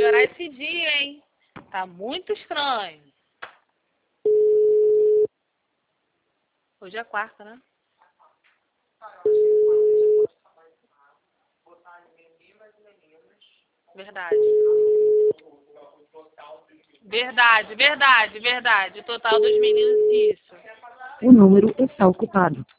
melhorar esse dia, hein? Tá muito estranho. Hoje é quarta, né? Verdade. Verdade. O total dos meninos, isso. O número está ocupado.